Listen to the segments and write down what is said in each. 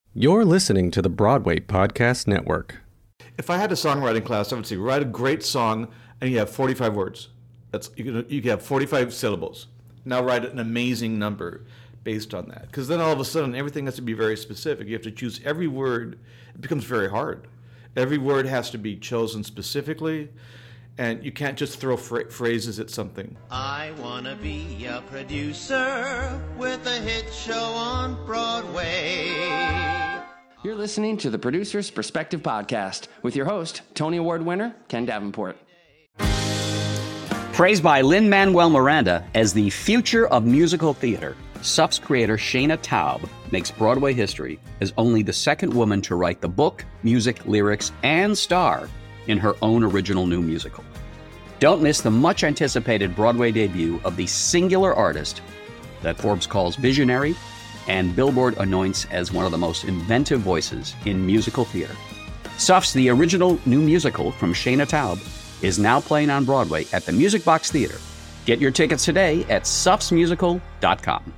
You're listening to the Broadway Podcast Network. If I had a songwriting class, I would say, write a great song and you have 45 words. You can have 45 syllables. Now write an amazing number based on that. Because then all of a sudden, everything has to be very specific. You have to choose every word. It becomes very hard. Every word has to be chosen specifically, and you can't just throw phrases at something. I want to be a producer with a hit show on Broadway. You're listening to the Producer's Perspective Podcast with your host, Tony Award winner, Ken Davenport. Praised by Lin-Manuel Miranda as the future of musical theater, SUF's creator Shana Taub makes Broadway history as only the second woman to write the book, music, lyrics, and star in her own original new musical. Don't miss the much-anticipated Broadway debut of the singular artist that Forbes calls visionary and Billboard anoints as one of the most inventive voices in musical theater. SUF's The Original New Musical from Shana Taub is now playing on Broadway at the Music Box Theater. Get your tickets today at sufsmusical.com.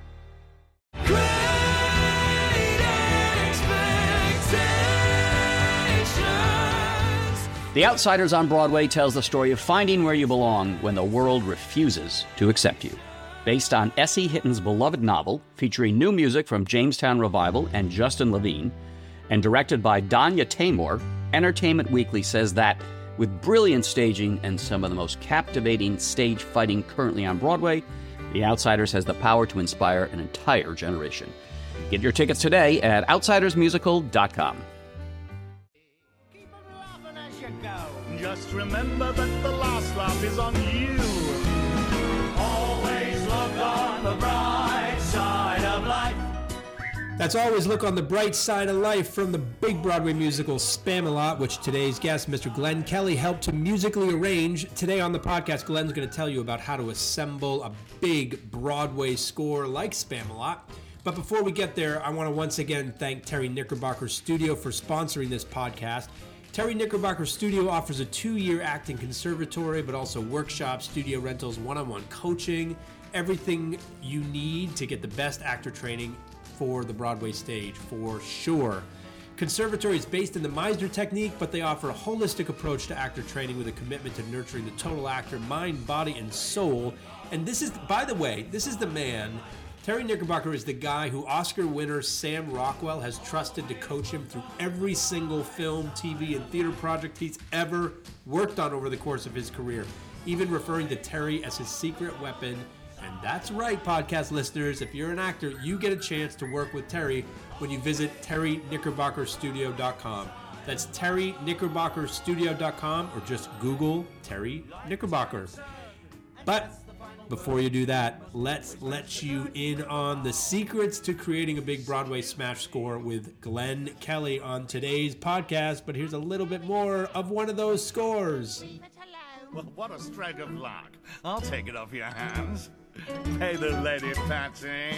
The Outsiders on Broadway tells the story of finding where you belong when the world refuses to accept you. Based on S.E. Hitton's beloved novel, featuring new music from Jamestown Revival and Justin Levine, and directed by Danya Taymor, Entertainment Weekly says that, with brilliant staging and some of the most captivating stage fighting currently on Broadway, The Outsiders has the power to inspire an entire generation. Get your tickets today at outsidersmusical.com. Just remember that the last laugh is on you. Always look on the bright side of life. That's Always Look on the Bright Side of Life from the big Broadway musical Spamalot, which today's guest, Mr. Glenn Kelly, helped to musically arrange. Today on the podcast, Glenn's going to tell you about how to assemble a big Broadway score like Spamalot. But before we get there, I want to once again thank Terry Knickerbocker Studio for sponsoring this podcast. Terry Knickerbocker Studio offers a 2-year acting conservatory, but also workshops, studio rentals, one-on-one coaching, everything you need to get the best actor training for the Broadway stage, for sure. Conservatory is based in the Meisner technique, but they offer a holistic approach to actor training with a commitment to nurturing the total actor, mind, body, and soul. And this is, by the way, this is the man. Terry Knickerbocker is the guy who Oscar winner Sam Rockwell has trusted to coach him through every single film, TV, and theater project he's ever worked on over the course of his career, even referring to Terry as his secret weapon. And that's right, podcast listeners, if you're an actor, you get a chance to work with Terry when you visit TerryKnickerbockerStudio.com. That's TerryKnickerbockerStudio.com, or just Google Terry Knickerbocker. But before you do that, let's let you in on the secrets to creating a big Broadway smash score with Glenn Kelly on today's podcast. But here's a little bit more of one of those scores. Well, what a stroke of luck. I'll take it off your hands. Hey, the lady, Patsy.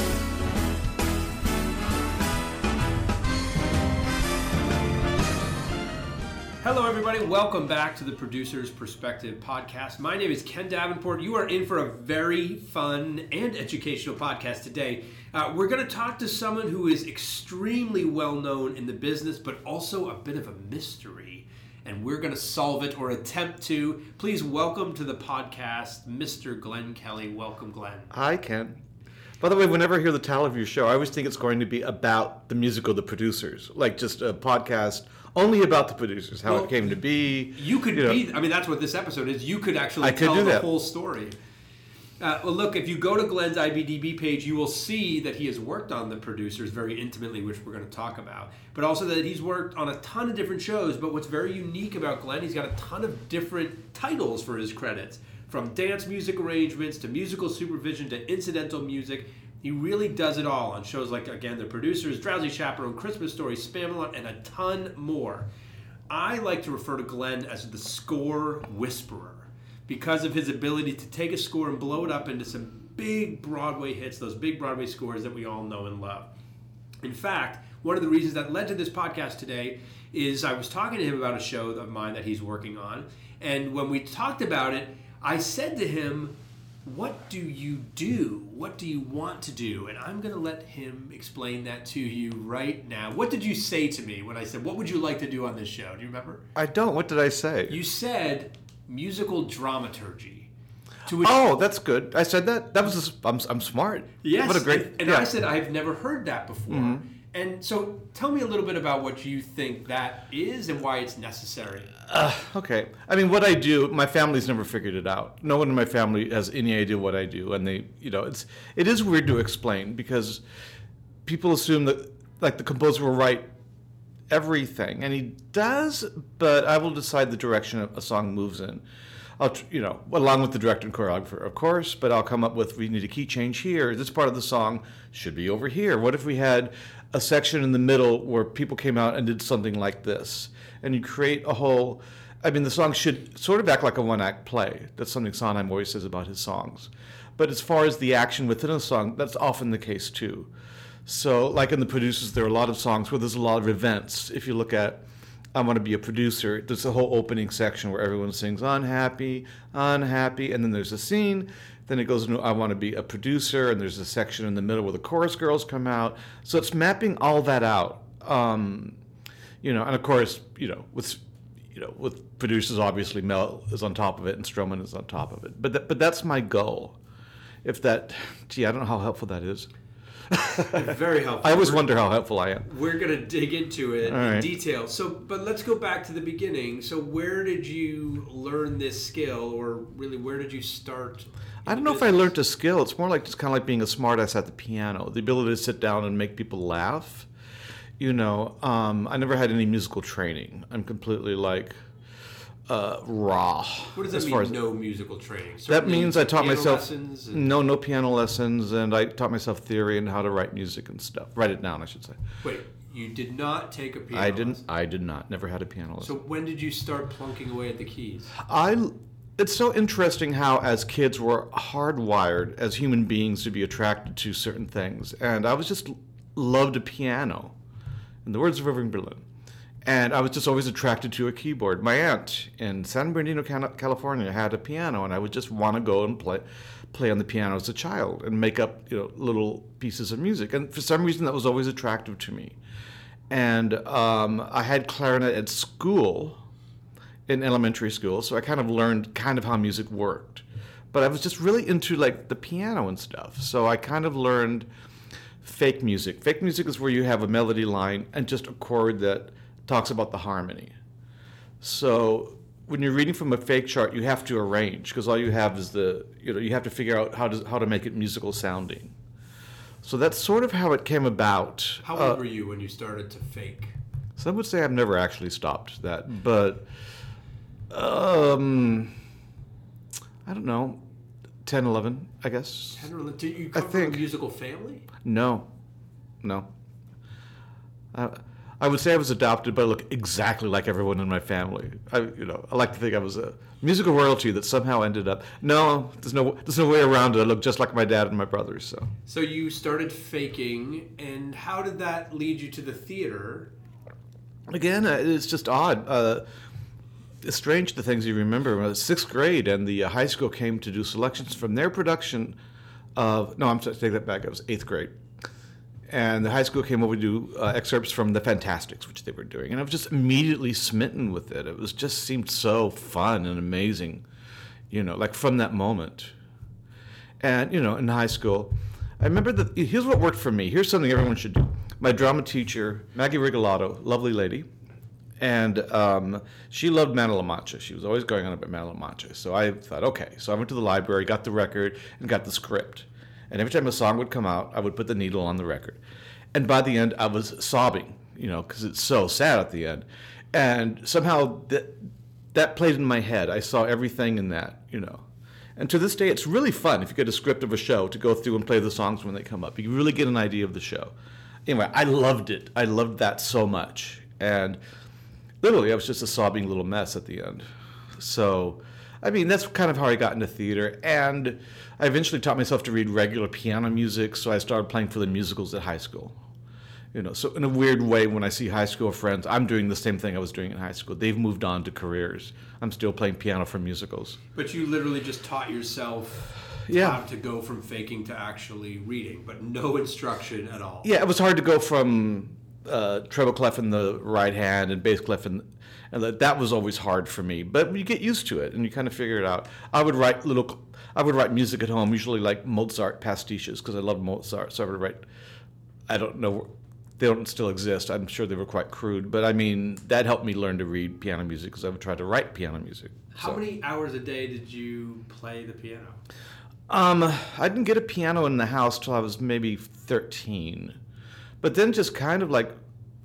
Hello, everybody. Welcome back to the Producer's Perspective podcast. My name is Ken Davenport. You are in for a very fun and educational podcast today. We're going to talk to someone who is extremely well known in the business, but also a bit of a mystery. And we're going to solve it, or attempt to. Please welcome to the podcast, Mr. Glenn Kelly. Welcome, Glenn. Hi, Ken. By the way, whenever I hear the title of your show, I always think it's going to be about the musical The Producers, like just a podcast only about the producers, how it came to be. You could be, I mean, that's what this episode is. You could actually tell the whole story. Well, look, if you go to Glenn's IMDb page, you will see that he has worked on The Producers very intimately, which we're going to talk about. But also that he's worked on a ton of different shows. But what's very unique about Glenn, he's got a ton of different titles for his credits. From dance music arrangements to musical supervision to incidental music. He really does it all on shows like, again, The Producers, Drowsy Chaperone, Christmas Story, Spamalot, and a ton more. I like to refer to Glenn as the score whisperer because of his ability to take a score and blow it up into some big Broadway hits, those big Broadway scores that we all know and love. In fact, one of the reasons that led to this podcast today is I was talking to him about a show of mine that he's working on, and when we talked about it, I said to him, what do you do? what do you want to do? And I'm going to let him explain that to you right now. What did you say to me when I said, what would you like to do on this show? Do you remember? I don't. What did I say? You said musical dramaturgy. To which, Oh, that's good. I said that. That was. I'm smart. yes. What a great. And yeah. I said, I've never heard that before. And so tell me a little bit about what you think that is and why it's necessary. Okay. I mean, what I do, my family's never figured it out. No one in my family has any idea what I do, and they, it is weird to explain because people assume that like the composer will write everything, and he does, but I will decide the direction a song moves in. I'll, along with the director and choreographer, of course, but I'll come up with, we need a key change here. This part of the song should be over here. What if we had a section in the middle where people came out and did something like this? And you create a whole, the song should sort of act like a one-act play. That's something Sondheim always says about his songs. But as far as the action within a song, that's often the case too. So like in The Producers, there are a lot of songs where there's a lot of events. If you look at I Want to Be a Producer, there's a whole opening section where everyone sings unhappy, unhappy, and then there's a scene. Then it goes into I Want to Be a Producer, and there's a section in the middle where the chorus girls come out. So it's mapping all that out. And of course, with Producers, obviously Mel is on top of it and Stroman is on top of it. But that's my goal. I don't know how helpful that is. Very helpful. I always wonder how helpful I am. We're going to dig into it All in right. detail. But let's go back to the beginning. So where did you learn this skill, or really where did you start? I don't know if I learned a skill. It's more like just kind of like being a smartass at the piano. The ability to sit down and make people laugh. I never had any musical training. I'm completely raw. What does that mean, no musical training? That Certainly means I taught piano myself lessons and- no piano lessons, and I taught myself theory and how to write music and stuff. Write it down, I should say. Wait, you did not take a piano lesson? I did not. Never had a piano lesson. So when did you start plunking away at the keys? It's so interesting how, as kids, we're hardwired as human beings to be attracted to certain things, and I was just loved a piano, in the words of Irving Berlin. And I was just always attracted to a keyboard. My aunt in San Bernardino, California, had a piano, and I would just want to go and play on the piano as a child and make up little pieces of music. And for some reason, that was always attractive to me. And I had clarinet at school, in elementary school, so I kind of learned how music worked. But I was just really into the piano and stuff. So I kind of learned fake music. Fake music is where you have a melody line and just a chord that talks about the harmony. So when you're reading from a fake chart, you have to arrange, because all you have is you have to figure out how to make it musical sounding. So that's sort of how it came about. How old were you when you started to fake? Some would say I've never actually stopped that, but I don't know, 10, 11, I guess. 10 or 11? Did you come from a musical family? No. I would say I was adopted, but I look exactly like everyone in my family. I like to think I was a musical royalty that somehow ended up. No, there's no way around it. I look just like my dad and my brothers. So you started faking, and how did that lead you to the theater? Again, it's just odd. It's strange the things you remember. When I was 6th grade, and the high school came to do selections from their production of. No, I'm sorry, take that back. It was 8th grade. And the high school came over to do excerpts from The Fantastics, which they were doing. And I was just immediately smitten with it. It was just seemed so fun and amazing, from that moment. And, in high school, I remember here's what worked for me. Here's something everyone should do. My drama teacher, Maggie Rigolato, lovely lady, and she loved Man of La Mancha. She was always going on about Man of La Mancha. So I thought, okay. So I went to the library, got the record, and got the script. And every time a song would come out, I would put the needle on the record. And by the end, I was sobbing, because it's so sad at the end. And somehow that played in my head. I saw everything in that, And to this day, it's really fun if you get a script of a show to go through and play the songs when they come up. You really get an idea of the show. Anyway, I loved it. I loved that so much. And literally, I was just a sobbing little mess at the end. So, that's kind of how I got into theater. And I eventually taught myself to read regular piano music, so I started playing for the musicals at high school. So in a weird way, when I see high school friends, I'm doing the same thing I was doing in high school. They've moved on to careers. I'm still playing piano for musicals. But you literally just taught yourself Yeah. to go from faking to actually reading, but no instruction at all. Yeah, it was hard to go from treble clef in the right hand and bass clef and that was always hard for me. But you get used to it and you kind of figure it out. I would write music at home, usually like Mozart pastiches because I love Mozart. So I would write. I don't know, they don't still exist. I'm sure they were quite crude, but I mean that helped me learn to read piano music because I would try to write piano music. How many hours a day did you play the piano? I didn't get a piano in the house till I was maybe 13. But then just kind of like,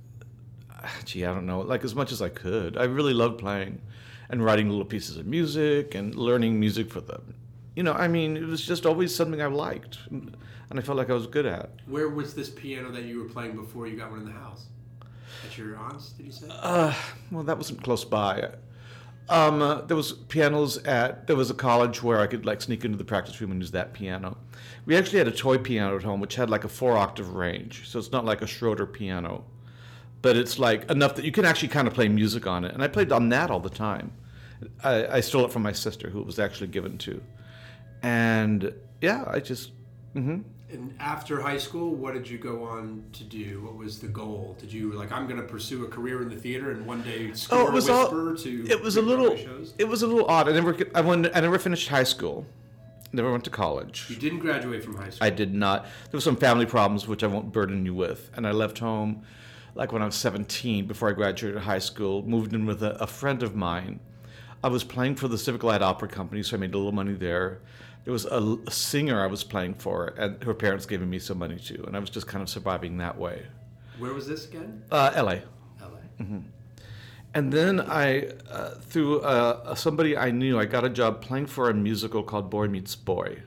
I don't know, like as much as I could. I really loved playing and writing little pieces of music and learning music for them. I mean, it was just always something I liked and I felt like I was good at. Where was this piano that you were playing before you got one in the house? At your aunt's, did you say? Well, that wasn't close by. There was there was a college where I could like sneak into the practice room and use that piano. We actually had a toy piano at home which had like a 4-octave range, so it's not like a Schroeder piano, but it's like enough that you can actually kind of play music on it. And I played on that all the time. I stole it from my sister, who it was actually given to, and yeah, I just. Mm-hmm. And after high school, what did you go on to do? What was the goal? Did you I'm going to pursue a career in the theater and one day score a whisper to? It was a little. Shows? It was a little odd. I never finished high school. Never went to college. You didn't graduate from high school. I did not. There were some family problems which I won't burden you with, and I left home, like when I was 17, before I graduated high school. Moved in with a friend of mine. I was playing for the Civic Light Opera Company, so I made a little money there. There was a singer I was playing for, and her parents gave me some money too, and I was just kind of surviving that way. Where was this again? L.A. Mm-hmm. And then through somebody I knew, I got a job playing for a musical called Boy Meets Boy,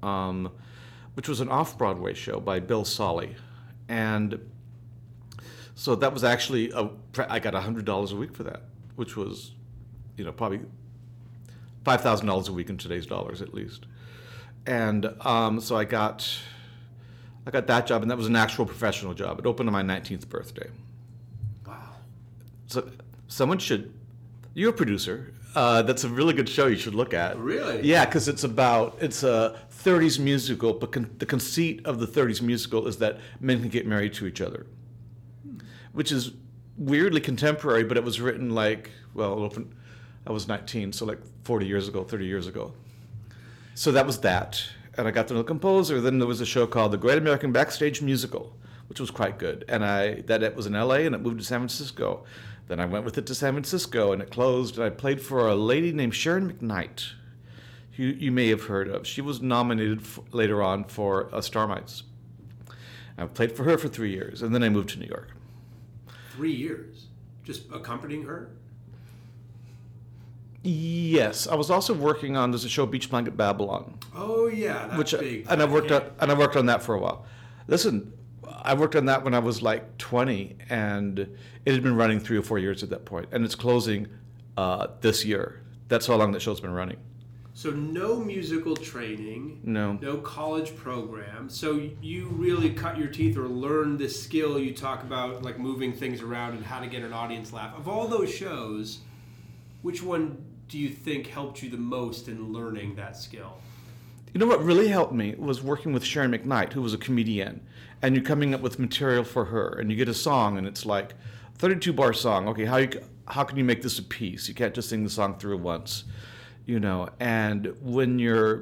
which was an off-Broadway show by Bill Solly. And so that was actually, I got $100 a week for that, which was, probably $5,000 a week in today's dollars at least. And so I got that job, and that was an actual professional job. It opened on my 19th birthday. Wow. So someone should, you're a producer. That's a really good show you should look at. Really? Yeah, because it's a 30s musical, but the conceit of the 30s musical is that men can get married to each other, which is weirdly contemporary, but it was written I was 19, so like 40 years ago, 30 years ago. So that was that. And I got to know the composer. Then there was a show called The Great American Backstage Musical, which was quite good. And it was in LA, and it moved to San Francisco. Then I went with it to San Francisco, and it closed. And I played for a lady named Sharon McKnight, who you may have heard of. She was nominated later on for Starmites. I played for her for 3 years, and then I moved to New York. 3 years? Just accompanying her? Yes, I was also working on. There's a show, Beach Blanket Babylon. Oh yeah, that's big. And I worked on that for a while. Listen, I worked on that when I was like 20, and it had been running 3 or 4 years at that point, and it's closing this year. That's how long that show's been running. So no musical training, no college program. So you really cut your teeth or learned this skill you talk about, like moving things around and how to get an audience laugh. Of all those shows, which one do you think helped you the most in learning that skill? You know what really helped me was working with Sharon McKnight, who was a comedian, and you're coming up with material for her, and you get a song, and it's like 32-bar song. Okay, how can you make this a piece? You can't just sing the song through once, And when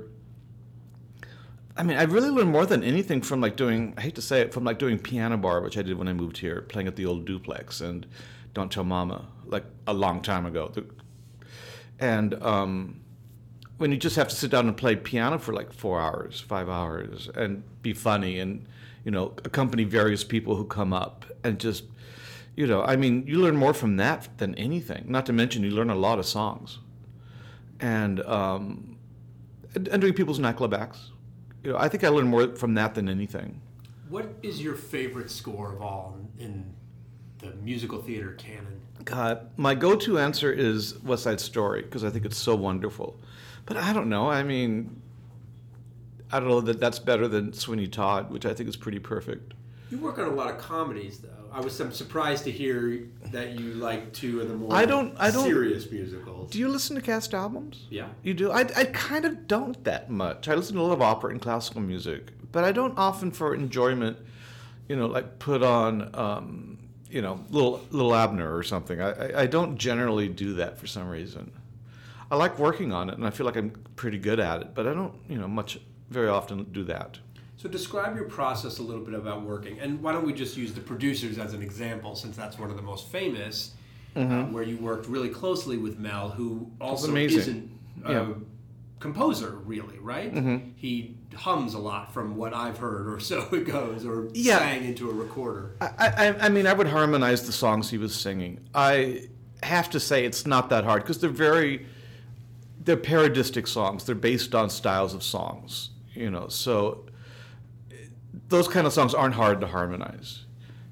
I really learned more than anything from doing piano bar, which I did when I moved here, playing at the old Duplex and Don't Tell Mama, like a long time ago. And when you just have to sit down and play piano for like 4 hours, 5 hours, and be funny and, accompany various people who come up and just, you learn more from that than anything. Not to mention you learn a lot of songs. And doing people's nightclub acts. I think I learned more from that than anything. What is your favorite score of all in the musical theater canon? God, my go-to answer is West Side Story, because I think it's so wonderful. But I don't know. I don't know that that's better than Sweeney Todd, which I think is pretty perfect. You work on a lot of comedies, though. I'm surprised to hear that you like two of the more I don't serious musicals. Do you listen to cast albums? Yeah. You do? I kind of don't that much. I listen to a lot of opera and classical music, but I don't often for enjoyment, like put on, little Abner or something. I don't generally do that for some reason. I like working on it, and I feel like I'm pretty good at it, but I don't, very often do that. So describe your process a little bit about working, and why don't we just use The Producers as an example, since that's one of the most famous, where you worked really closely with Mel, who also isn't a composer, really, right? Mm-hmm. He hums a lot, from what I've heard, or so it goes, or sang into a recorder. I mean, I would harmonize the songs he was singing. I have to say it's not that hard, because they're parodistic songs. They're based on styles of songs, so those kind of songs aren't hard to harmonize,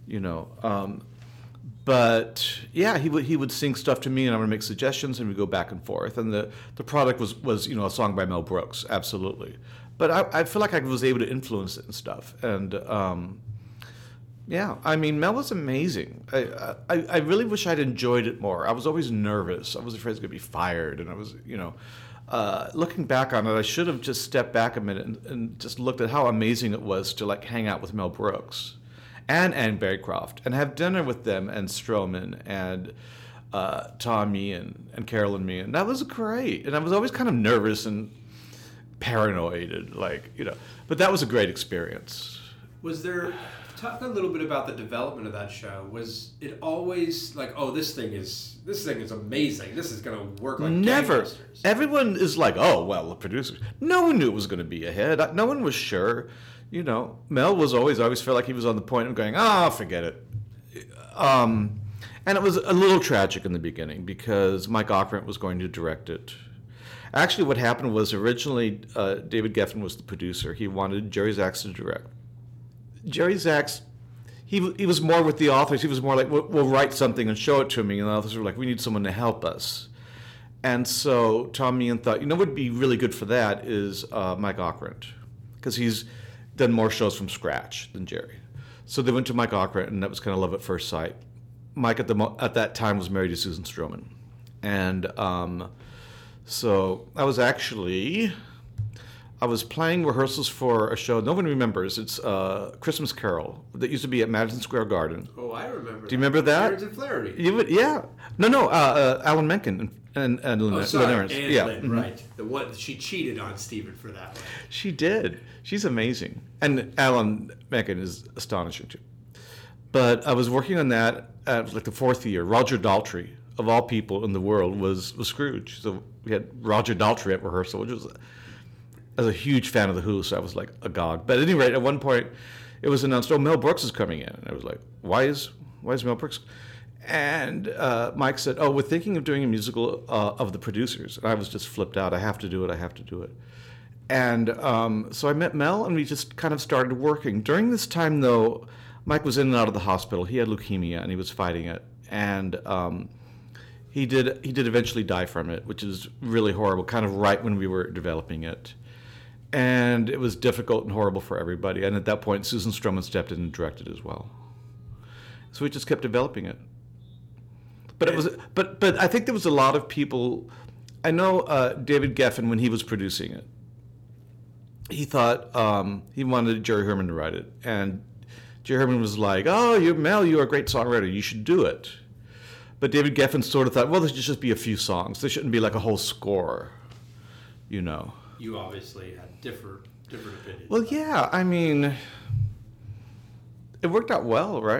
but yeah, he would sing stuff to me, and I would make suggestions, and we'd go back and forth, and the product was a song by Mel Brooks, absolutely. But I feel like I was able to influence it and stuff, and I mean, Mel was amazing. I really wish I'd enjoyed it more. I was always nervous. I was afraid I was going to be fired, and I was, looking back on it, I should have just stepped back a minute and just looked at how amazing it was to hang out with Mel Brooks and Anne Bancroft and have dinner with them and Stroman and Tom Meehan and Carolyn Meehan. That was great. And I was always kind of nervous and paranoid and but that was a great experience. Was there... Talk a little bit about the development of that show. Was it always like, oh, this thing is amazing. This is going to work like Never. gangbusters? Everyone is like, oh, well, the producers. No one knew it was going to be a hit. No one was sure. Mel was I always felt like he was on the point of going, forget it. And it was a little tragic in the beginning because Mike Ockrent was going to direct it. Actually, what happened was originally David Geffen was the producer. He wanted Jerry Zaks to direct. Jerry Zaks, he was more with the authors. He was more like, we'll write something and show it to me. And the authors were like, we need someone to help us. And so Tom Meehan thought, what would be really good for that is Mike Ockrent, because he's done more shows from scratch than Jerry. So they went to Mike Ockrent, and that was kind of love at first sight. Mike at that time was married to Susan Stroman. And so I was playing rehearsals for a show no one remembers. It's Christmas Carol that used to be at Madison Square Garden. Oh, I remember. Do you remember that? Jared and Flaherty. Yeah. No. Alan Menken and Lynn. Oh, sorry. Lynn Anne yeah. Lynn, Mm-hmm. right. The one she cheated on Stephen for that one. She did. She's amazing. And Alan Menken is astonishing too. But I was working on that at the fourth year. Roger Daltrey, of all people in the world, was Scrooge. So we had Roger Daltrey at rehearsal, which was... I was a huge fan of The Who, so I was like agog. But at any rate, at one point, it was announced, Mel Brooks is coming in. And I was like, why is Mel Brooks? And Mike said, we're thinking of doing a musical of The Producers. And I was just flipped out. I have to do it. And so I met Mel, and we just kind of started working. During this time, though, Mike was in and out of the hospital. He had leukemia, and he was fighting it. And he did eventually die from it, which is really horrible, kind of right when we were developing it. And it was difficult and horrible for everybody. And at that point, Susan Stroman stepped in and directed as well. So we just kept developing it. But but I think there was a lot of people. I know David Geffen, when he was producing it, he thought he wanted Jerry Herman to write it, and Jerry Herman was like, "Oh, Mel, you're a great songwriter. You should do it." But David Geffen sort of thought, "Well, there should just be a few songs. There shouldn't be like a whole score, You obviously had different opinions. Well, yeah, I mean, it worked out well, right?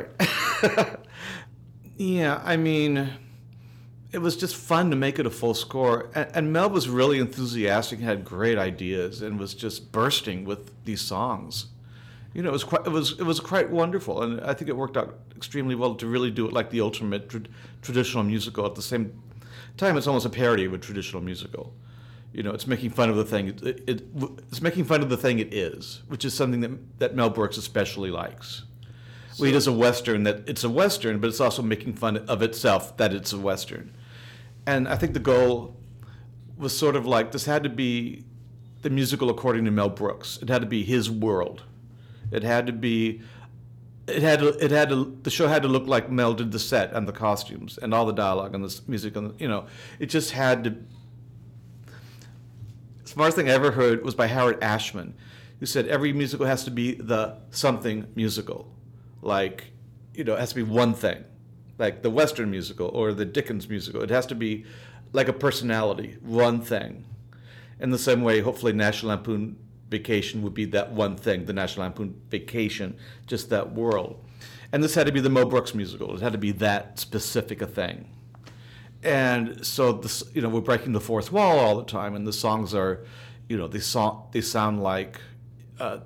Yeah, I mean, it was just fun to make it a full score. And Mel was really enthusiastic and had great ideas and was just bursting with these songs. It was quite wonderful, and I think it worked out extremely well to really do it like the ultimate traditional musical. At the same time, it's almost a parody of a traditional musical. It's making fun of the thing. It's making fun of the thing it is, which is something that Mel Brooks especially likes. He does a Western that it's a Western, but it's also making fun of itself that it's a Western. And I think the goal was sort of like, this had to be the musical according to Mel Brooks. It had to be his world. It had to be the show had to look like Mel did the set and the costumes and all the dialogue and the music and it just had to. The smartest thing I ever heard was by Howard Ashman, who said every musical has to be the something musical, like it has to be one thing, like the Western musical or the Dickens musical. It has to be like a personality, one thing. In the same way, hopefully, National Lampoon Vacation would be that one thing, the National Lampoon Vacation, just that world. And this had to be the Mo Brooks musical. It had to be that specific a thing. And so this, we're breaking the fourth wall all the time, and the songs are, they sound like, the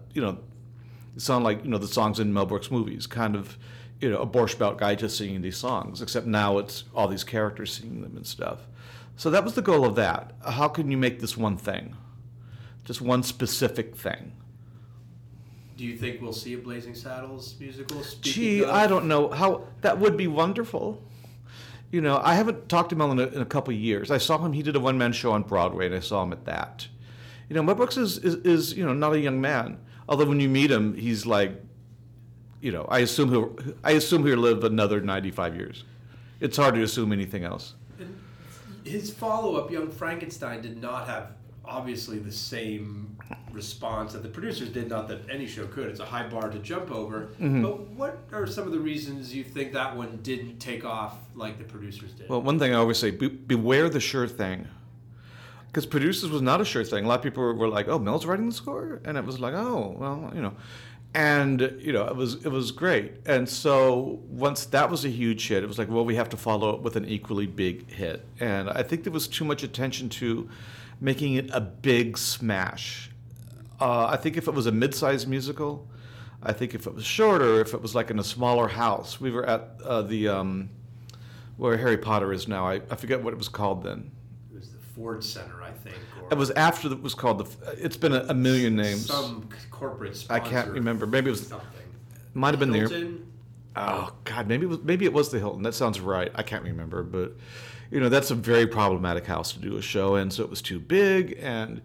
songs in Mel Brooks movies, kind of, a Borscht Belt guy just singing these songs, except now it's all these characters singing them and stuff. So that was the goal of that. How can you make this one thing? Just one specific thing. Do you think we'll see a Blazing Saddles musical? Gee, I don't know. How that would be wonderful. I haven't talked to Mel in a couple of years. I saw him, he did a one-man show on Broadway, and I saw him at that. Mel Brooks is not a young man. Although when you meet him, he's like, I assume he'll live another 95 years. It's hard to assume anything else. And his follow-up, Young Frankenstein, did not have obviously the same response that the producers did, not that any show could. It's a high bar to jump over. Mm-hmm. But what are some of the reasons you think that one didn't take off like the producers did? Well, one thing I always say, beware the sure thing. Because producers was not a sure thing. A lot of people were like, oh, Mel's writing the score? And it was like, oh, well, And, it was great. And so once that was a huge hit, it was like, well, we have to follow it with an equally big hit. And I think there was too much attention to making it a big smash. I think if it was a mid-sized musical, I think if it was shorter, if it was like in a smaller house. We were at where Harry Potter is now. I forget what it was called then. It was the Ford Center, I think. It was after it was called it's been a million names. Some corporate sponsor. I can't remember. Maybe it was something. Might have been Hilton? there. Oh God, maybe it was the Hilton. That sounds right. I can't remember, but that's a very problematic house to do a show in. So it was too big, and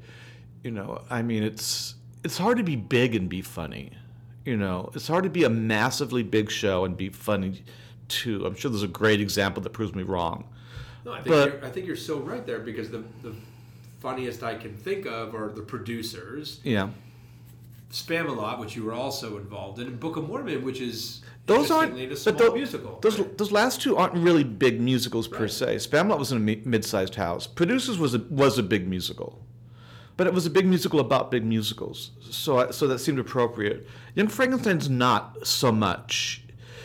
it's hard to be big and be funny. It's hard to be a massively big show and be funny too. I'm sure there's a great example that proves me wrong. No, I think you're so right there, because the funniest I can think of are the producers. Yeah. Spamalot, which you were also involved in, and Book of Mormon, which is those aren't a small musical. Those last two aren't really big musicals per se. Spamalot was in a mid-sized house. Producers was a big musical, but it was a big musical about big musicals. So that seemed appropriate. Young Frankenstein's not so much,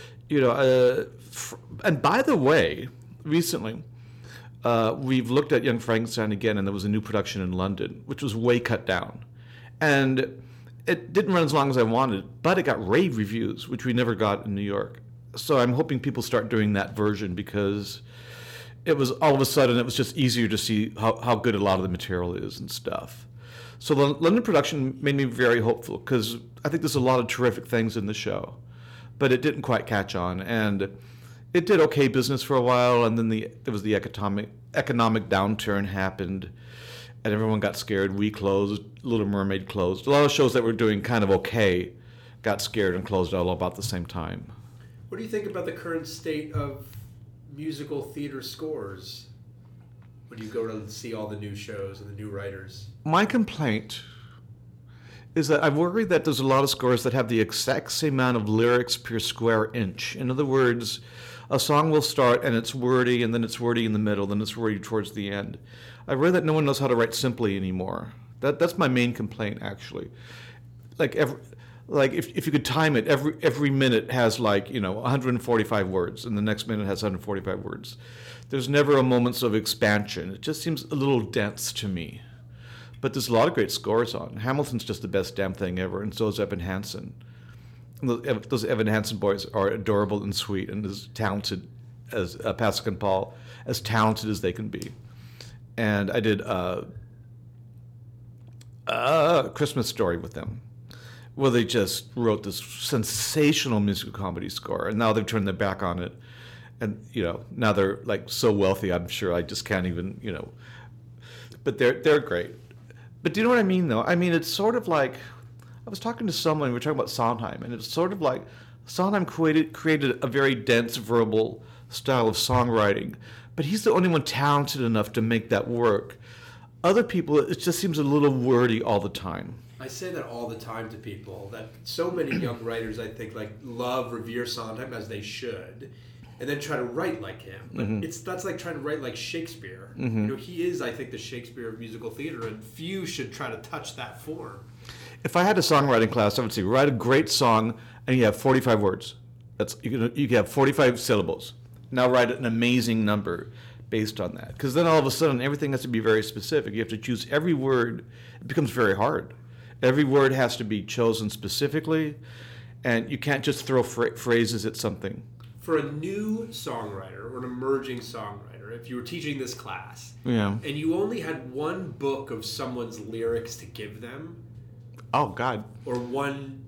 and by the way, recently. We've looked at Young Frankenstein again, and there was a new production in London, which was way cut down. And it didn't run as long as I wanted, but it got rave reviews, which we never got in New York. So I'm hoping people start doing that version, because it was all of a sudden, it was just easier to see how good a lot of the material is and stuff. So the London production made me very hopeful, because I think there's a lot of terrific things in the show. But it didn't quite catch on, and it did okay business for a while, and then there was the economic downturn happened, and everyone got scared. We closed, Little Mermaid closed. A lot of shows that were doing kind of okay got scared and closed all about the same time. What do you think about the current state of musical theater scores when you go to see all the new shows and the new writers? My complaint is that I'm worried that there's a lot of scores that have the exact same amount of lyrics per square inch. In other words, a song will start and it's wordy, and then it's wordy in the middle, then it's wordy towards the end. I worry that no one knows how to write simply anymore. That's my main complaint, actually. If you could time it, every minute has 145 words, and the next minute has 145 words. There's never a moment of expansion. It just seems a little dense to me. But there's a lot of great scores on. Hamilton's just the best damn thing ever, and so is Evan Hansen. Those Evan Hansen boys are adorable and sweet, and as talented as Pasek and Paul, as talented as they can be. And I did a Christmas Story with them, where they just wrote this sensational musical comedy score, and now they've turned their back on it. And now they're so wealthy, I'm sure I just can't even But they're great. But do you know what I mean, though? I mean, it's sort of like, I was talking to someone, we were talking about Sondheim, and it's sort of like Sondheim created a very dense verbal style of songwriting, but he's the only one talented enough to make that work. Other people, it just seems a little wordy all the time. I say that all the time to people, that so many young writers, I think, like love, revere Sondheim as they should, and then try to write like him. But that's like trying to write like Shakespeare. You know, he is, I think, the Shakespeare of musical theater, and few should try to touch that form. If I had a songwriting class, I would say write a great song, and you have 45 words. You can have 45 syllables. Now write an amazing number based on that, because then all of a sudden everything has to be very specific. You have to choose every word. It becomes very hard. Every word has to be chosen specifically, and you can't just throw phrases at something. For a new songwriter or an emerging songwriter, if you were teaching this class, Yeah. and you only had one book of someone's lyrics to give them, Oh, God. or one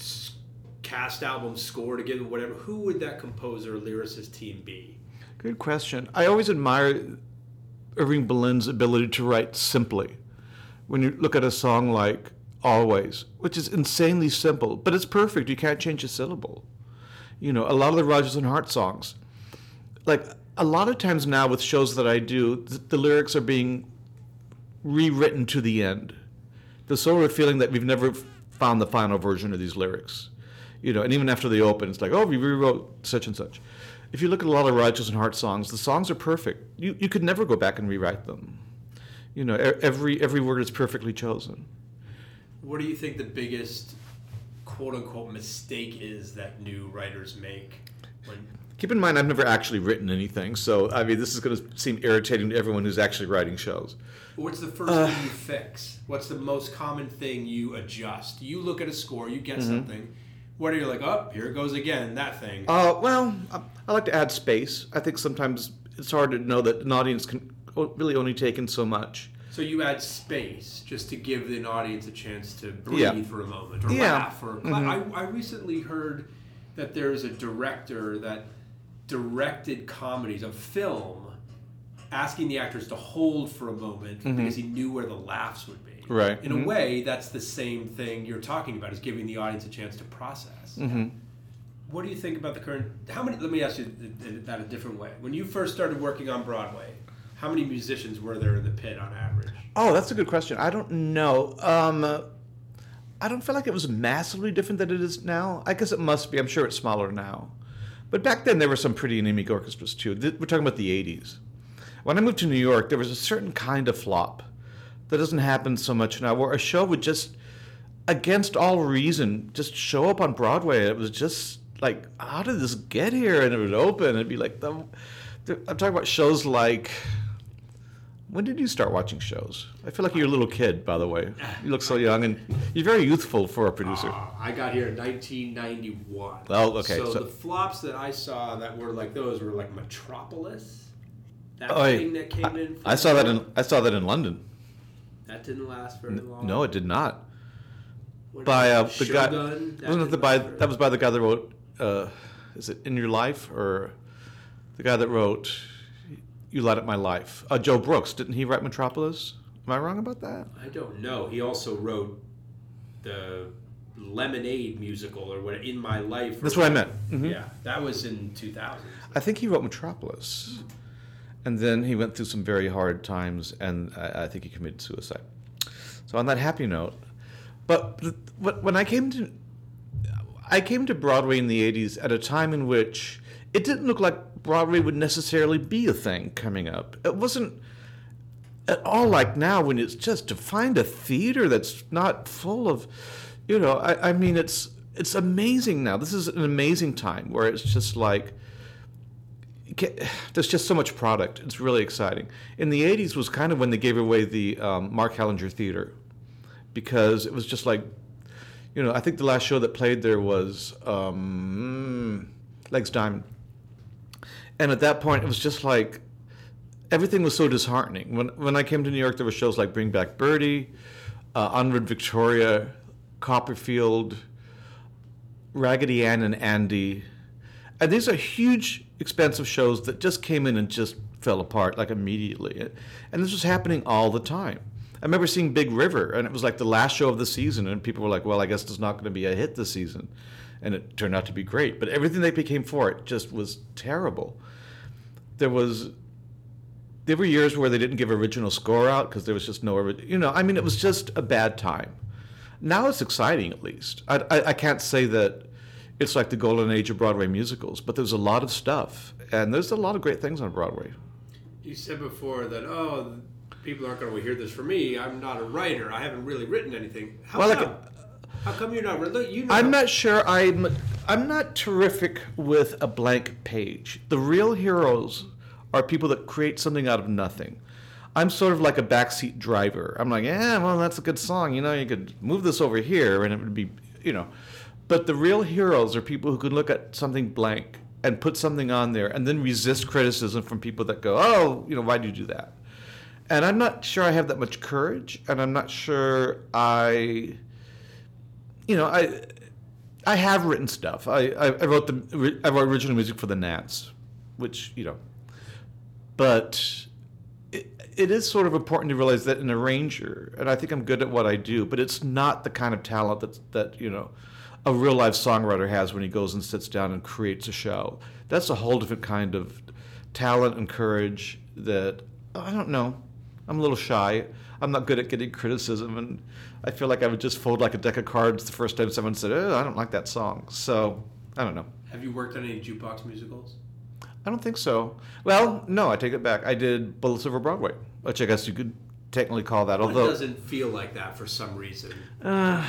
cast album score to give them, whatever, who would that composer or lyricist team be? Good question. I always admire Irving Berlin's ability to write simply. When you look at a song like Always, which is insanely simple, but it's perfect. You can't change a syllable. You know, a lot of the Rodgers and Hart songs, like a lot of times now with shows that I do, the lyrics are being rewritten to the end. There's sort of a feeling that we've never found the final version of these lyrics. You know, and even after they open, it's like, oh, we rewrote such and such. If you look at a lot of Rodgers and Hart songs, the songs are perfect. You could never go back and rewrite them. You know, every word is perfectly chosen. What do you think the biggest quote-unquote mistake is that new writers make? Keep in mind, I've never actually written anything, so I mean, this is going to seem irritating to everyone who's actually writing shows. What's the first thing you fix? What's the most common thing you adjust? You look at a score, you get something. What are you like, oh, here it goes again, that thing? Well, I like to add space. I think sometimes it's hard to know that an audience can really only take in so much. So you add space just to give an audience a chance to breathe for a moment or laugh. Or I recently heard that there's a director that directed comedies, a film, asking the actors to hold for a moment because he knew where the laughs would be. Right. In a way, that's the same thing you're talking about, is giving the audience a chance to process. What do you think about the current... Let me ask you that a different way. When you first started working on Broadway, how many musicians were there in the pit on average? Oh, that's a good question. I don't know. I don't feel like it was massively different than it is now. I guess it must be. I'm sure it's smaller now. But back then, there were some pretty anemic orchestras, too. We're talking about the 80s. When I moved to New York, there was a certain kind of flop that doesn't happen so much now, where a show would just, against all reason, just show up on Broadway. It was just like, how did this get here? And it would open. It'd be like, I'm talking about shows like... When did you start watching shows? I feel like you're a little kid, by the way. You look so young, and you're very youthful for a producer. I got here in 1991. Oh, okay. So the flops that I saw that were like those were like Metropolis. That Oh, thing that came in. I saw that in London. That didn't last very long. No, it did not. What By else? the guy. Shogun? Wasn't it that was by the guy that wrote? Is it In Your Life, or the guy that wrote You Light Up My Life? Joe Brooks. Didn't he write Metropolis? Am I wrong about that? I don't know. He also wrote the Lemonade musical, or what, In My Life. That's what I meant. Mm-hmm. Yeah, that was in 2000. I think he wrote Metropolis. And then he went through some very hard times, and I think he committed suicide. So on that happy note, but when I came to Broadway in the 80s at a time in which it didn't look like Broadway would necessarily be a thing coming up. It wasn't at all like now, when it's just to find a theater that's not full of, I mean, it's amazing now. This is an amazing time where it's just like, there's just so much product. It's really exciting. In the 80s was kind of when they gave away the Mark Hellinger Theater, because it was just like, I think the last show that played there was Legs Diamond. And at that point, it was just like, everything was so disheartening. When I came to New York, there were shows like Bring Back Birdie, Onward Victoria, Copperfield, Raggedy Ann and Andy. And these are huge, expensive shows that just came in and just fell apart like immediately. And this was happening all the time. I remember seeing Big River, and it was like the last show of the season, and people were like, well, I guess it's not going to be a hit this season. and it turned out to be great. But everything they became for it just was terrible. There were years where they didn't give original score out because there was just no, it was just a bad time. Now it's exciting, at least. I can't say that it's like the golden age of Broadway musicals, but there's a lot of stuff, and there's a lot of great things on Broadway. You said before that, people aren't going to hear this from me. I'm not a writer. I haven't really written anything. How come you're not? I'm not sure. I'm not terrific with a blank page. The real heroes are people that create something out of nothing. I'm sort of like a backseat driver. I'm like, well, that's a good song. You could move this over here, and it would be, But the real heroes are people who can look at something blank and put something on there, and then resist criticism from people that go, why did you do that? And I'm not sure I have that much courage, and I'm not sure I have written stuff. I wrote original music for the Nats, which, but it is sort of important to realize that an arranger, and I think I'm good at what I do, but it's not the kind of talent that a real life songwriter has when he goes and sits down and creates a show. That's a whole different kind of talent and courage that, I don't know. I'm a little shy. I'm not good at getting criticism, and I feel like I would just fold like a deck of cards the first time someone said, I don't like that song. So, I don't know. Have you worked on any jukebox musicals? I don't think so. Well, no, I take it back. I did Bullets Over Broadway, which I guess you could technically call that. Although it doesn't feel like that for some reason. That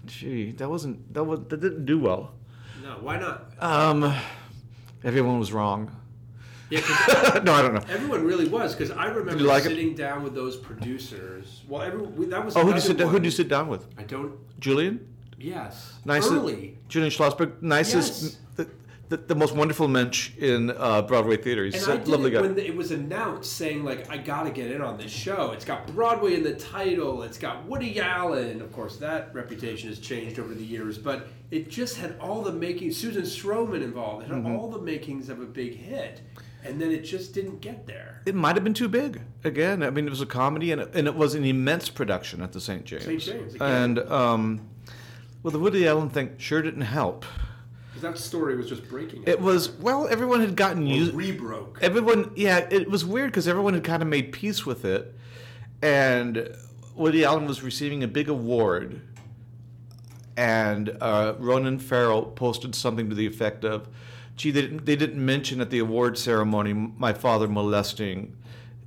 didn't do well. No, why not? Everyone was wrong. Yeah, no, I don't know. Everyone really was, because I remember sitting down with those producers. Well, that was. Who did you sit down with? I don't. Julian? Yes. Early. Julian Schlossberg, nicest, yes. the most wonderful mensch in Broadway theater. He's a lovely guy. When it was announced, saying I got to get in on this show. It's got Broadway in the title. It's got Woody Allen. Of course, that reputation has changed over the years, but it just had all the makings. Susan Stroman involved. It had all the makings of a big hit. And then it just didn't get there. It might have been too big. Again, I mean, it was a comedy, and it was an immense production at the St. James. St. James, again. And, the Woody Allen thing sure didn't help. Because that story was just breaking. It was, everyone had gotten used. Rebroke. It was weird because everyone had kind of made peace with it. And Woody Allen was receiving a big award. And Ronan Farrell posted something to the effect of, gee, they didn't mention at the award ceremony my father molesting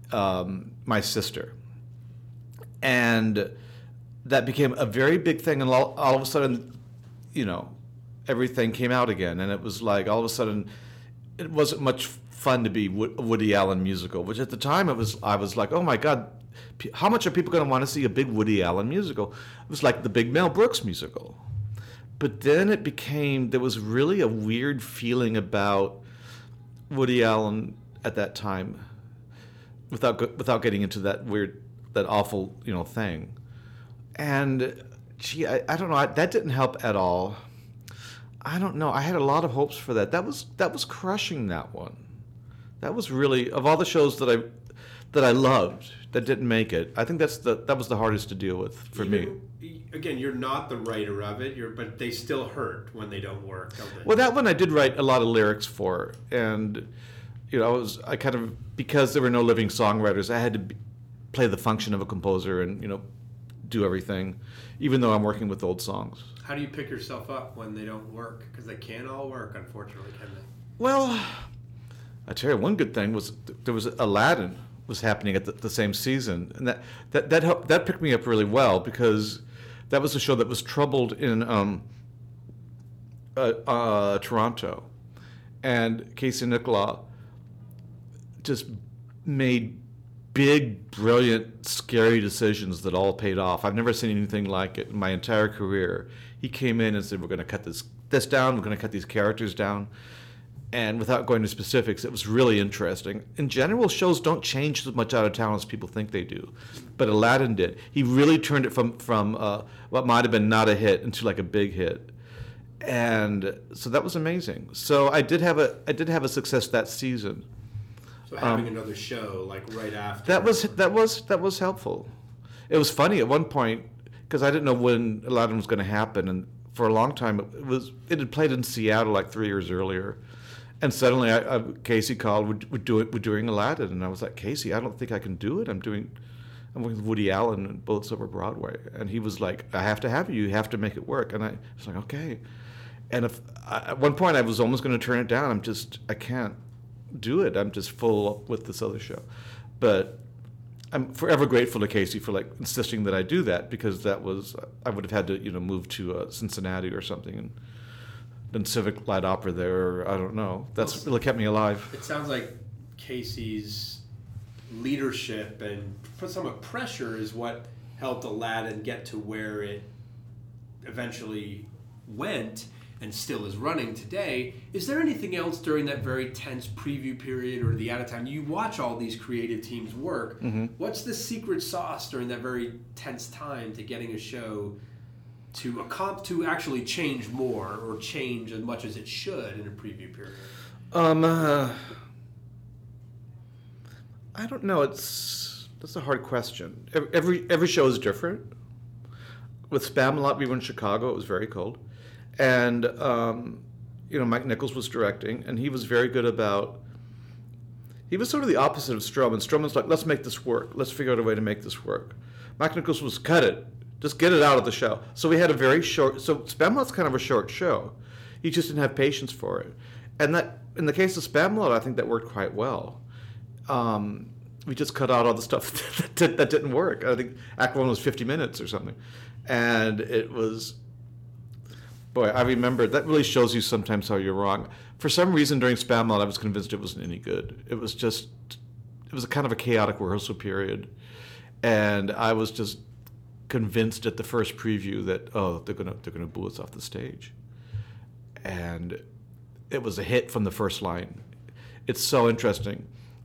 my sister. And that became a very big thing, and all of a sudden, everything came out again. And it was like, all of a sudden, it wasn't much fun to be a Woody Allen musical, which at the time I was like, oh my God, how much are people going to want to see a big Woody Allen musical? It was like the big Mel Brooks musical. But then there was really a weird feeling about Woody Allen at that time, without getting into that awful, thing. And, gee, I don't know, that didn't help at all. I don't know, I had a lot of hopes for that. That was crushing, that one. That was really, of all the shows that I loved that didn't make it, I think that was the hardest to deal with for me. Again, you're not the writer of it, but they still hurt when they don't work, don't they? Well, that one I did write a lot of lyrics for, and because there were no living songwriters, I had to play the function of a composer and do everything, even though I'm working with old songs. How do you pick yourself up when they don't work? Because they can't all work, unfortunately, can they? Well, I tell you, one good thing was there was Aladdin was happening at the same season, and that helped, that picked me up really well, because that was a show that was troubled in Toronto, and Casey Nicholaw just made big, brilliant, scary decisions that all paid off. I've never seen anything like it in my entire career. He came in and said, we're going to cut this down, we're going to cut these characters down. And without going to specifics, it was really interesting. In general, shows don't change as much out of town as people think they do. But Aladdin did. He really turned it from what might have been not a hit into like a big hit. And so that was amazing. So I did have a success that season. So having another show like right after. That was helpful. It was funny at one point, because I didn't know when Aladdin was going to happen, and for a long time, it had played in Seattle like 3 years earlier. And suddenly Casey called, we're doing Aladdin. And I was like, Casey, I don't think I can do it. I'm working with Woody Allen and Bullets Over Broadway. And he was like, I have to have you. You have to make it work. And I was like, okay. And at one point I was almost going to turn it down. I can't do it. I'm just full up with this other show. But I'm forever grateful to Casey for like insisting that I do that, because I would have had to, move to Cincinnati or something and done Civic Light Opera there, or I don't know. That's really kept me alive. It sounds like Casey's leadership and some pressure is what helped Aladdin get to where it eventually went and still is running today. Is there anything else during that very tense preview period or the out of time? You watch all these creative teams work. Mm-hmm. What's the secret sauce during that very tense time to getting a show to actually change more or change as much as it should in a preview period? I don't know. That's a hard question. Every show is different. With Spamalot, we were in Chicago. It was very cold. And, Mike Nichols was directing, and he was very good about... He was sort of the opposite of Stroman. Stroman was like, let's make this work. Let's figure out a way to make this work. Mike Nichols was, cut it. Just get it out of the show. So we had a very short... So Spamalot's kind of a short show. He just didn't have patience for it. And that, in the case of Spamalot, I think that worked quite well. We just cut out all the stuff that didn't work. I think Act 1 was 50 minutes or something. And it was... Boy, I remember, that really shows you sometimes how you're wrong. For some reason during Spamalot, I was convinced it wasn't any good. It was a kind of a chaotic rehearsal period. And I was just convinced at the first preview that, they're gonna boo us off the stage. And it was a hit from the first line. It's so interesting.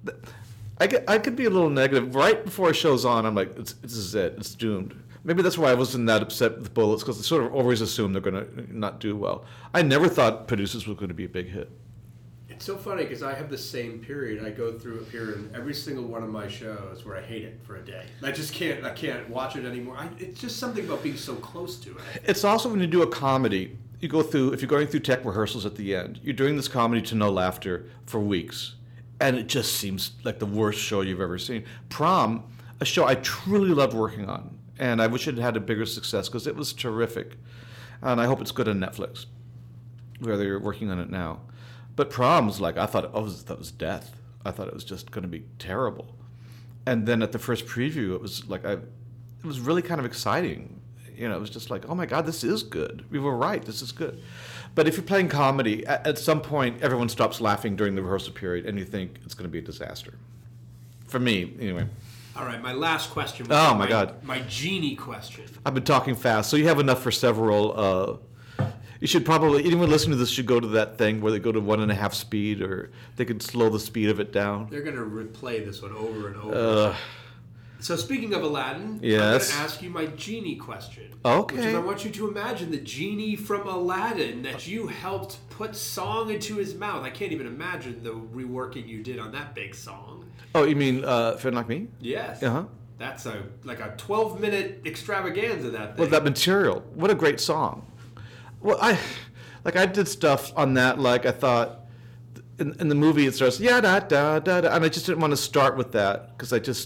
I could be a little negative. Right before a show's on, I'm like, this is it. It's doomed. Maybe that's why I wasn't that upset with Bullets, because they sort of always assume they're going to not do well. I never thought Producers was going to be a big hit. It's so funny because I have the same period. I go through a period in every single one of my shows where I hate it for a day. I can't watch it anymore. It's just something about being so close to it. It's also when you do a comedy, if you're going through tech rehearsals at the end, you're doing this comedy to no laughter for weeks. And it just seems like the worst show you've ever seen. Prom, a show I truly loved working on. And I wish it had a bigger success because it was terrific. And I hope it's good on Netflix, where they're working on it now. But Prom was like, I thought that was death. I thought it was just going to be terrible. And then at the first preview, it was like, it was really kind of exciting. It was just like, oh my God, this is good. We were right, this is good. But if you're playing comedy, at some point, everyone stops laughing during the rehearsal period, and you think it's going to be a disaster. For me, anyway. All right, my last question. Oh, my God. My genie question. I've been talking fast, so you have enough for several. You should probably, anyone listening to this should go to that thing where they go to 1.5 speed, or they could slow the speed of it down. They're going to replay this one over and over. So speaking of Aladdin, yes. I'm going to ask you my genie question. Okay. Which is, I want you to imagine the genie from Aladdin that you helped put song into his mouth. I can't even imagine the reworking you did on that big song. Oh, you mean Finn Like Me? Yes. Uh-huh. That's like a 12-minute extravaganza, that thing. Well, that material. What a great song. Well, I did stuff on that, like I thought, in the movie it starts, yeah, da, da, da, da, and I just didn't want to start with that, because I just...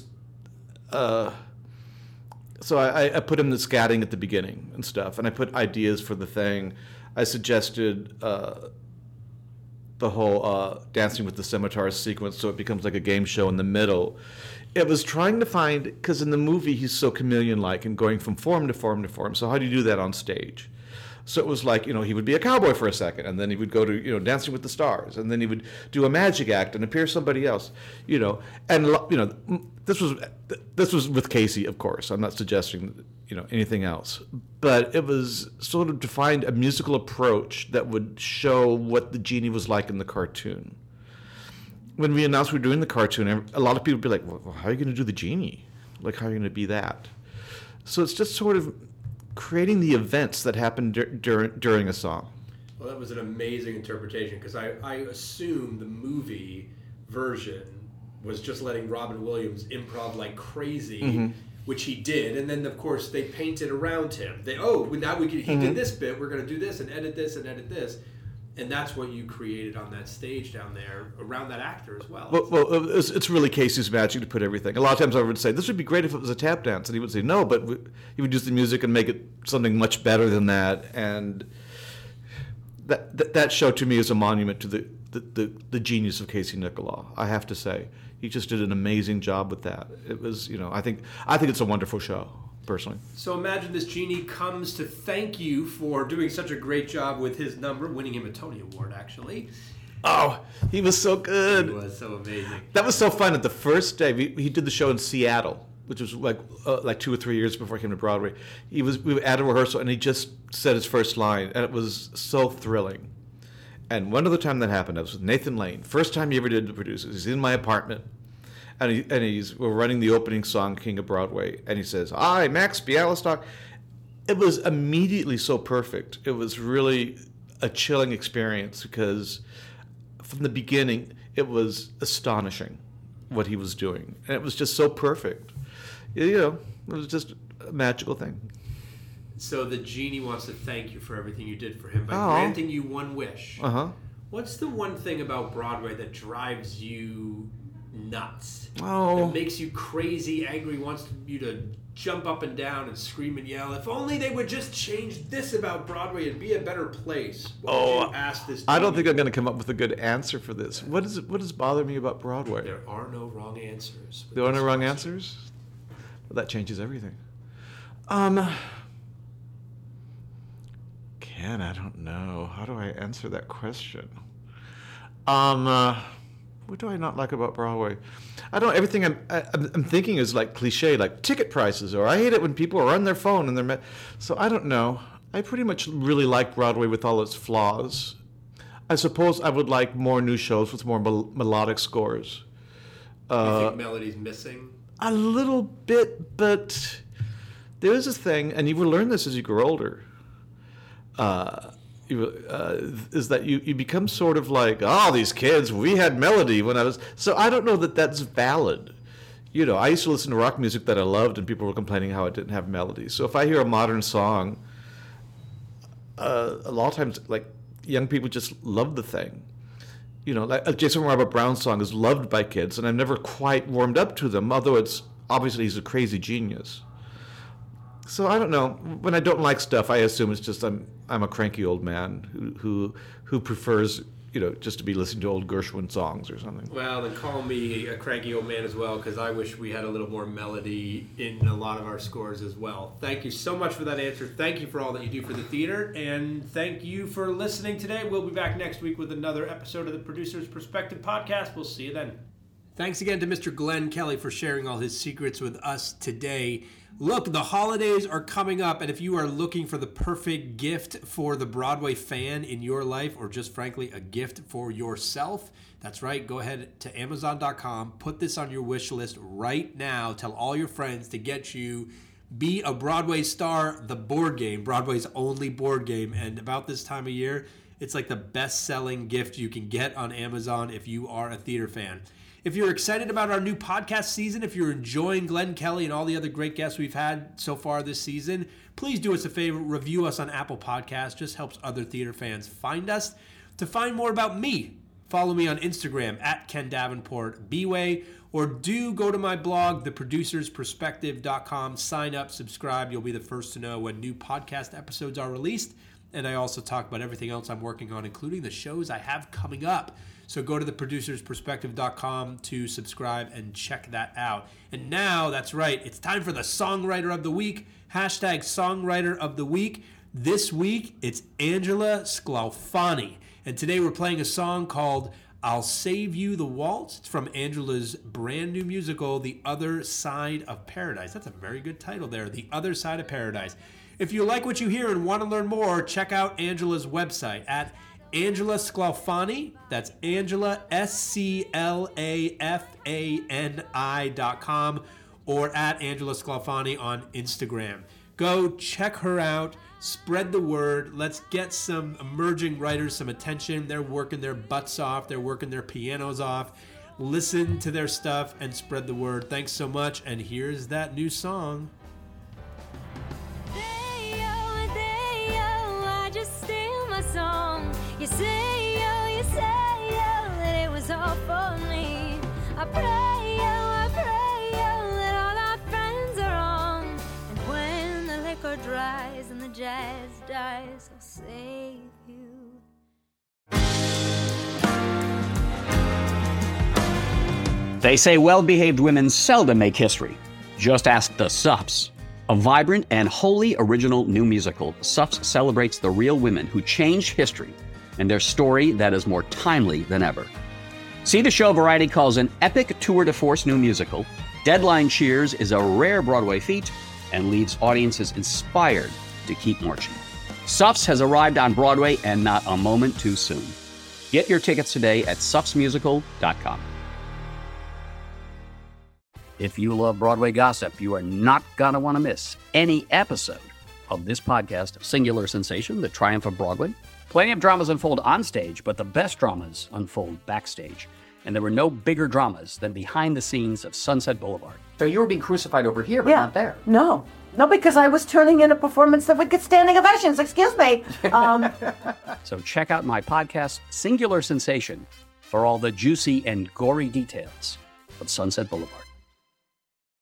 So I put in the scatting at the beginning and stuff, and I put ideas for the thing. I suggested the whole Dancing with the Scimitar sequence, so it becomes like a game show in the middle. It was trying to find, because in the movie he's so chameleon-like and going from form to form to form, so how do you do that on stage? So it was like, he would be a cowboy for a second, and then he would go to, Dancing with the Stars, and then he would do a magic act and appear somebody else, and, this was with Casey, of course. I'm not suggesting, anything else. But it was sort of to find a musical approach that would show what the genie was like in the cartoon. When we announced we were doing the cartoon, a lot of people would be like, well, how are you going to do the genie? Like, how are you going to be that? So it's just sort of creating the events that happen during a song. Well, that was an amazing interpretation, because I assume the movie version was just letting Robin Williams improv like crazy. Mm-hmm. which he did, and then of course they painted around him. He did this bit. We're going to do this and edit this, and that's what you created on that stage down there around that actor as well. Well, it's really Casey's magic to put everything. A lot of times I would say, this would be great if it was a tap dance. And he would say, no, but he would use the music and make it something much better than that. And that show to me is a monument to the genius of Casey Nicholaw, I have to say. He just did an amazing job with that. It was, I think it's a wonderful show, personally. So imagine this genie comes to thank you for doing such a great job with his number, winning him a Tony Award, actually. Oh, he was so good. He was so amazing. That was so fun. At the first day, he did the show in Seattle, which was like 2 or 3 years before he came to Broadway. We were at a rehearsal, and he just said his first line, and it was so thrilling. And one other time that happened, I was with Nathan Lane. First time he ever did the producers. He's in my apartment, and we're running the opening song, King of Broadway, and he says, "Hi, Max Bialystock." It was immediately so perfect. It was really a chilling experience because from the beginning, it was astonishing what he was doing, and it was just so perfect. It was just a magical thing. So the genie wants to thank you for everything you did for him by granting you one wish. Uh-huh. What's the one thing about Broadway that drives you nuts? Oh. That makes you crazy, angry, wants you to jump up and down and scream and yell? If only they would just change this about Broadway and be a better place. What would you ask this genie? I don't think I'm going to come up with a good answer for this. What does bother me about Broadway? There are no wrong answers. There are no wrong answers? Well, that changes everything. Ken, I don't know. How do I answer that question? What do I not like about Broadway? I don't. Everything I'm thinking is like cliche, like ticket prices, or I hate it when people are on their phone and they're. So I don't know. I pretty much really like Broadway with all its flaws. I suppose I would like more new shows with more melodic scores. You think melody's missing? A little bit, but there is a thing, and you will learn this as you grow older. Is that you become sort of like, these kids, we had melody when I was... So I don't know that that's valid. I used to listen to rock music that I loved, and people were complaining how it didn't have melody. So if I hear a modern song, a lot of times, like, young people just love the thing. Like Jason Robert Brown's song is loved by kids, and I've never quite warmed up to them, although it's obviously he's a crazy genius. So I don't know. When I don't like stuff, I assume it's just I'm a cranky old man who prefers just to be listening to old Gershwin songs or something. Well, then call me a cranky old man as well, because I wish we had a little more melody in a lot of our scores as well. Thank you so much for that answer. Thank you for all that you do for the theater, and thank you for listening today. We'll be back next week with another episode of the Producer's Perspective Podcast. We'll see you then. Thanks again to Mr. Glenn Kelly for sharing all his secrets with us today. Look, the holidays are coming up, and if you are looking for the perfect gift for the Broadway fan in your life, or just frankly a gift for yourself, that's right, go ahead to Amazon.com, put this on your wish list right now, tell all your friends to get you Be a Broadway Star, the board game, Broadway's only board game, and about this time of year, it's like the best-selling gift you can get on Amazon if you are a theater fan. If you're excited about our new podcast season, if you're enjoying Glenn Kelly and all the other great guests we've had so far this season, please do us a favor, review us on Apple Podcasts. Just helps other theater fans find us. To find more about me, follow me on Instagram at Ken Davenport Bway, or do go to my blog, theproducersperspective.com. Sign up, subscribe. You'll be the first to know when new podcast episodes are released. And I also talk about everything else I'm working on, including the shows I have coming up. So go to theproducersperspective.com to subscribe and check that out. And now, that's right, it's time for the Songwriter of the Week. Hashtag Songwriter of the Week. This week, it's Angela Sclafani. And today we're playing a song called I'll Save You the Waltz. It's from Angela's brand new musical, The Other Side of Paradise. That's a very good title there, The Other Side of Paradise. If you like what you hear and want to learn more, check out Angela's website at Angela Sclafani, that's Angela, SCLAFANI.com, or at Angela Sclafani on Instagram. Go check her out, spread the word, let's get some emerging writers some attention. They're working their butts off, they're working their pianos off. listen to their stuff, and spread the word. Thanks so much, and here's that new song. I just steal my song. You say, that it was all for me. I pray, that all our friends are wrong. And when the liquor dries and the jazz dies, I'll save you. They say well-behaved women seldom make history. Just ask the Suffs. A vibrant and wholly original new musical, Suffs celebrates the real women who changed history and their story that is more timely than ever. See the show Variety calls an epic tour de force new musical. Deadline cheers is a rare Broadway feat and leaves audiences inspired to keep marching. Suffs has arrived on Broadway and not a moment too soon. Get your tickets today at suffsmusical.com. If you love Broadway gossip, you are not going to want to miss any episode of this podcast, Singular Sensation, The Triumph of Broadway. Plenty of dramas unfold on stage, but the best dramas unfold backstage. And there were no bigger dramas than behind the scenes of Sunset Boulevard. So you were being crucified over here, but not there. No, because I was turning in a performance that would get standing ovations. Excuse me. So check out my podcast, Singular Sensation, for all the juicy and gory details of Sunset Boulevard.